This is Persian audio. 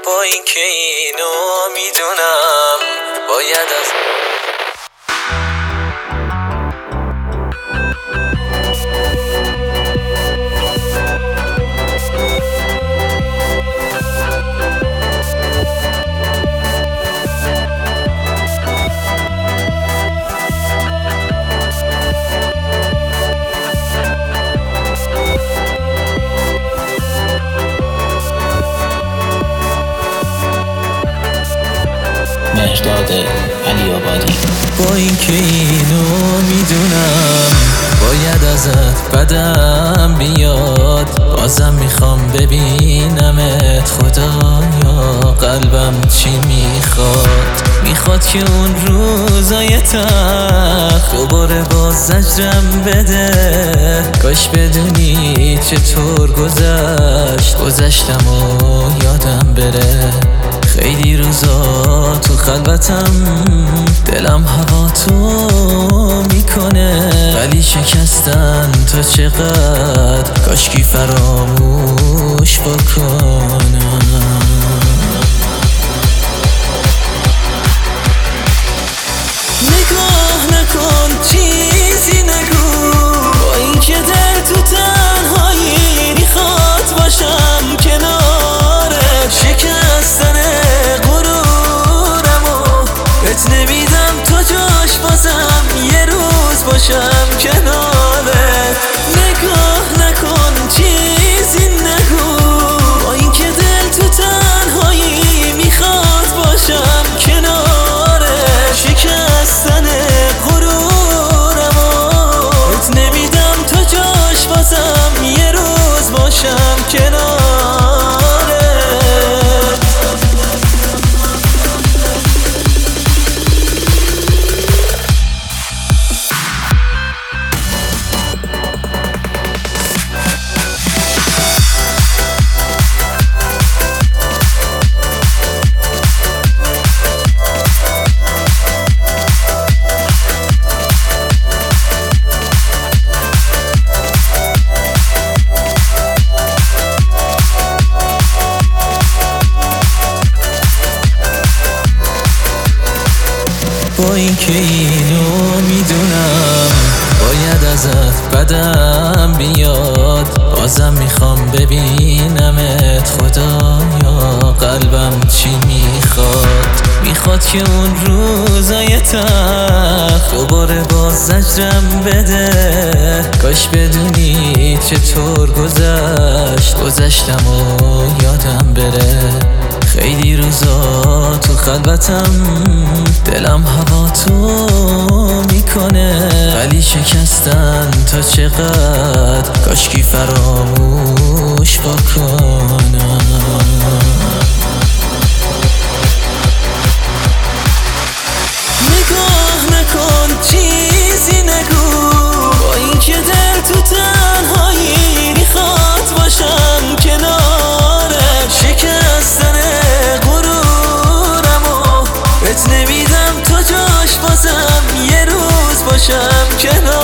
با اینکه اینو میدونم باید از مهرداد علی‌آبادی. با اینکه اینو میدونم باید ازت بدم بیاد، بازم میخوام ببینمت خدایا. قلبم چی میخواد که اون روزای تلخ دوباره باز زجرم بده. کاش بدونی چطور گذشتم و یادم بره. خیلی روزا تو خلوتم دلم هوا تو میکنه، ولی شکستن تا چقدر کاشکی فراموش بکنم. نگاه نکن چیزی نگو، با اینکه در تو تنهایی میخواد باشم کنارت. شکستن غرورمو بهت نمیدم تو جاش، بازم یه روز باشم کنارت. نگاه نکن چیزی نگو، با اینکه دل تو تنهایی میخواد باشم کنارت. شکستن غرورمو بهت نمیدم تو جاش، بازم یه روز باشم کنارت. با اینکه اینو میدونم باید ازت بدم بیاد، بازم میخوام ببینمت خدایا. قلبم چی میخواد که اون روزای تلخ دوباره باز زجرم بده. کاش بدونی چطور گذشتم و یادم بره. خیلی روزا تو خلوتم دلم هوا تو میکنه، ولی شکستن تا چقدر کاشکی فراموش بکنم. نگاه نکن چیزی نگو، با اینکه در تو تنهایی میخواد باشم کنارت. شکستن غرورمو بهت نمیدم تو جاش، بازم یه روز باشم کنارت.